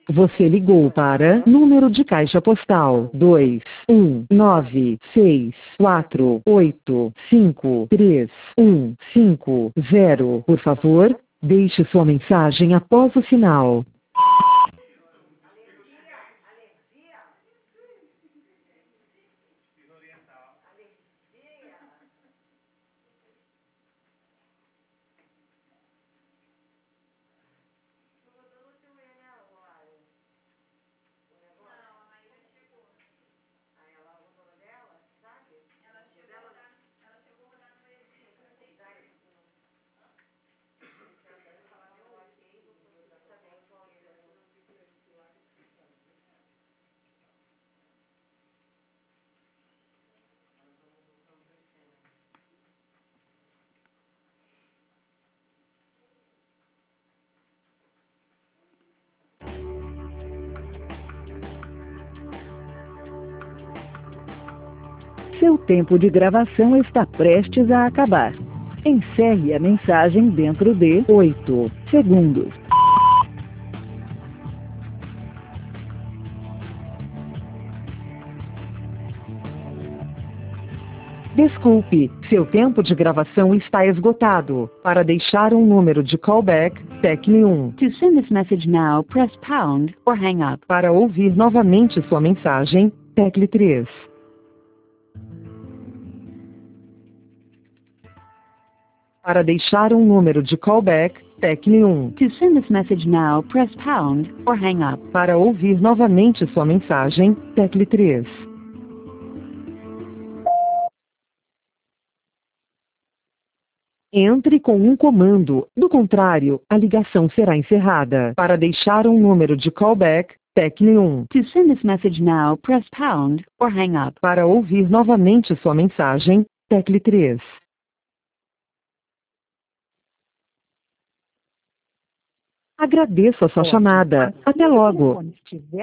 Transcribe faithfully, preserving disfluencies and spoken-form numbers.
Você ligou para número de caixa postal dois um nove seis quatro oito cinco três um cinco zero. Por favor, deixe sua mensagem após o sinal. Seu tempo de gravação está prestes a acabar. Encerre a mensagem dentro de oito segundos. Desculpe, seu tempo de gravação está esgotado. Para deixar um número de callback, tecle um. To send this message now, press pound or hang up. Para ouvir novamente sua mensagem, tecle três. Para deixar um número de callback, tecle um. To send this message now, press pound or hang up. Para ouvir novamente sua mensagem, tecle três. Entre com um comando, do contrário, a ligação será encerrada. Para deixar um número de callback, tecle um. To send this message now, press pound or hang up. Para ouvir novamente sua mensagem, tecle três. Agradeço a sua chamada. Até logo.